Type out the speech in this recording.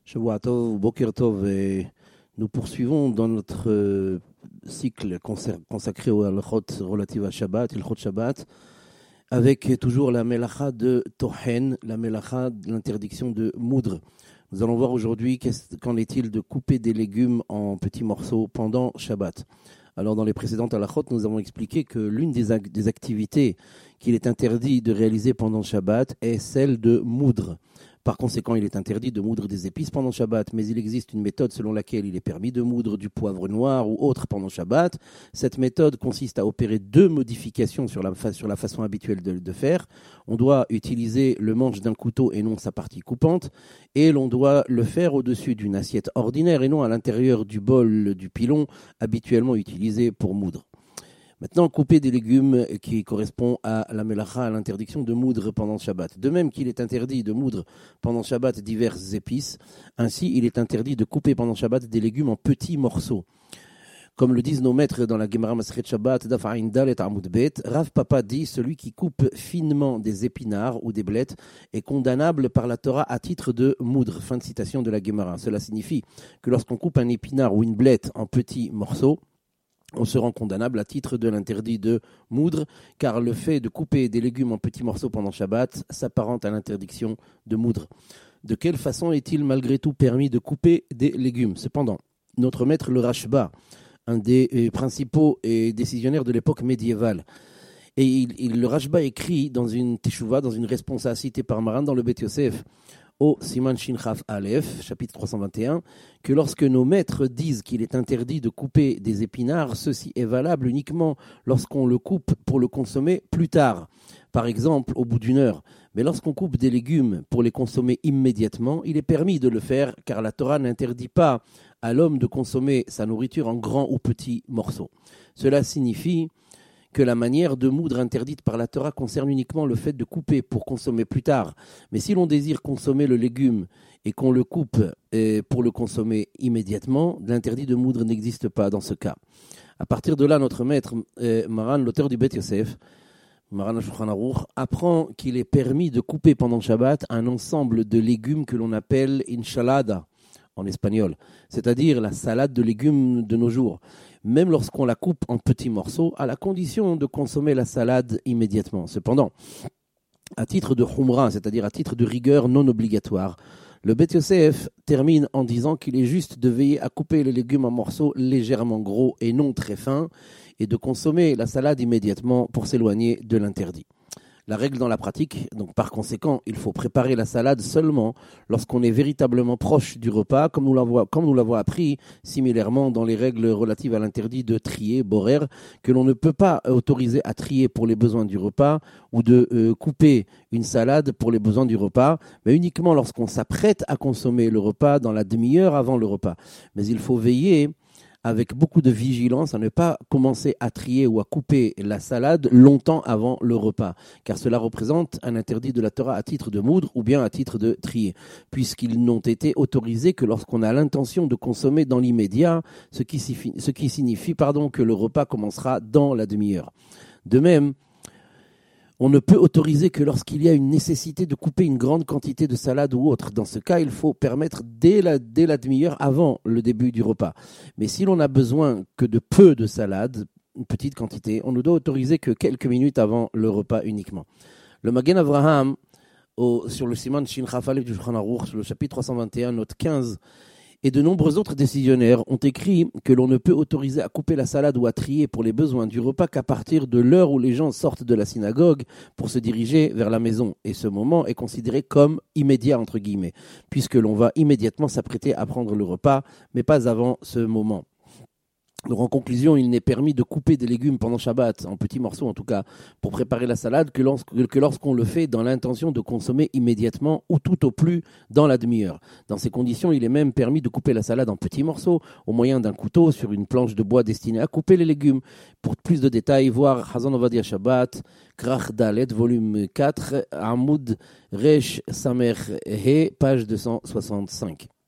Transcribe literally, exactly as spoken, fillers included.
Shavua Tov, Boker Tov, et nous poursuivons dans notre euh, cycle consacré aux halachot relatives à Shabbat, Hilchot Shabbat, avec toujours la melacha de Tohen, la melacha de l'interdiction de moudre. Nous allons voir aujourd'hui qu'en est-il de couper des légumes en petits morceaux pendant Shabbat. Alors dans les précédentes halachot, nous avons expliqué que l'une des, ac- des activités qu'il est interdit de réaliser pendant Shabbat est celle de moudre. Par conséquent, il est interdit de moudre des épices pendant Shabbat, mais il existe une méthode selon laquelle il est permis de moudre du poivre noir ou autre pendant Shabbat. Cette méthode consiste à opérer deux modifications sur la, fa- sur la façon habituelle de, de faire. On doit utiliser le manche d'un couteau et non sa partie coupante, et l'on doit le faire au-dessus d'une assiette ordinaire et non à l'intérieur du bol du pilon habituellement utilisé pour moudre. Maintenant, couper des légumes qui correspond à la melacha, à l'interdiction de moudre pendant Shabbat. De même qu'il est interdit de moudre pendant Shabbat diverses épices, ainsi il est interdit de couper pendant Shabbat des légumes en petits morceaux. Comme le disent nos maîtres dans la Gemara Masechet Shabbat, Daf Ayin Dalet Amud Bet, Rav Papa dit: celui qui coupe finement des épinards ou des blettes est condamnable par la Torah à titre de moudre. Fin de citation de la Gemara. Cela signifie que lorsqu'on coupe un épinard ou une blette en petits morceaux, on se rend condamnable à titre de l'interdit de moudre, car le fait de couper des légumes en petits morceaux pendant Shabbat s'apparente à l'interdiction de moudre. De quelle façon est-il malgré tout permis de couper des légumes ? Cependant, notre maître le Rashba, un des principaux et décisionnaires de l'époque médiévale, et il, il, le Rashba écrit dans une teshuva, dans une responsa citée par Maran dans le Bet Yosef, au Siman Shin Chaf Aleph, chapitre trois cent vingt et un, que lorsque nos maîtres disent qu'il est interdit de couper des épinards, ceci est valable uniquement lorsqu'on le coupe pour le consommer plus tard, par exemple au bout d'une heure. Mais lorsqu'on coupe des légumes pour les consommer immédiatement, il est permis de le faire, car la Torah n'interdit pas à l'homme de consommer sa nourriture en grands ou petits morceaux. Cela signifie que la manière de moudre interdite par la Torah concerne uniquement le fait de couper pour consommer plus tard. Mais si l'on désire consommer le légume et qu'on le coupe eh, pour le consommer immédiatement, l'interdit de moudre n'existe pas dans ce cas. À partir de là, notre maître, eh, Maran, l'auteur du Bet Yosef, Maran Shulchan Aruch, apprend qu'il est permis de couper pendant Shabbat un ensemble de légumes que l'on appelle enchilada en espagnol, c'est-à-dire la salade de légumes de nos jours, même lorsqu'on la coupe en petits morceaux, à la condition de consommer la salade immédiatement. Cependant, à titre de humra, c'est-à-dire à titre de rigueur non obligatoire, le Bet Yosef termine en disant qu'il est juste de veiller à couper les légumes en morceaux légèrement gros et non très fins, et de consommer la salade immédiatement pour s'éloigner de l'interdit. La règle dans la pratique, donc par conséquent, il faut préparer la salade seulement lorsqu'on est véritablement proche du repas, comme nous l'avons, comme nous l'avons appris similairement dans les règles relatives à l'interdit de trier, borer, que l'on ne peut pas autoriser à trier pour les besoins du repas ou de euh, couper une salade pour les besoins du repas, mais uniquement lorsqu'on s'apprête à consommer le repas dans la demi-heure avant le repas. Mais il faut veiller avec beaucoup de vigilance à ne pas commencer à trier ou à couper la salade longtemps avant le repas, car cela représente un interdit de la Torah à titre de moudre ou bien à titre de trier, puisqu'ils n'ont été autorisés que lorsqu'on a l'intention de consommer dans l'immédiat, ce qui signifie, ce qui signifie pardon, que le repas commencera dans la demi-heure. De même, on ne peut autoriser que lorsqu'il y a une nécessité de couper une grande quantité de salade ou autre. Dans ce cas, il faut permettre dès la, dès la demi-heure avant le début du repas. Mais si l'on a besoin que de peu de salade, une petite quantité, on ne doit autoriser que quelques minutes avant le repas uniquement. Le Magen Avraham, au, sur le Siman Shin Chaf Aleph du Shulchan Aruch, sur le chapitre trois cent vingt et un, note quinze, et de nombreux autres décisionnaires ont écrit que l'on ne peut autoriser à couper la salade ou à trier pour les besoins du repas qu'à partir de l'heure où les gens sortent de la synagogue pour se diriger vers la maison. Et ce moment est considéré comme immédiat, entre guillemets, puisque l'on va immédiatement s'apprêter à prendre le repas, mais pas avant ce moment. Donc en conclusion, il n'est permis de couper des légumes pendant Shabbat, en petits morceaux en tout cas, pour préparer la salade que, lorsque, que lorsqu'on le fait dans l'intention de consommer immédiatement ou tout au plus dans la demi-heure. Dans ces conditions, il est même permis de couper la salade en petits morceaux au moyen d'un couteau sur une planche de bois destinée à couper les légumes. Pour plus de détails, voir Hazon Ovadia Shabbat, Krach Dalet, volume quatre, Amoud Resh Samer He, page deux cent soixante-cinq.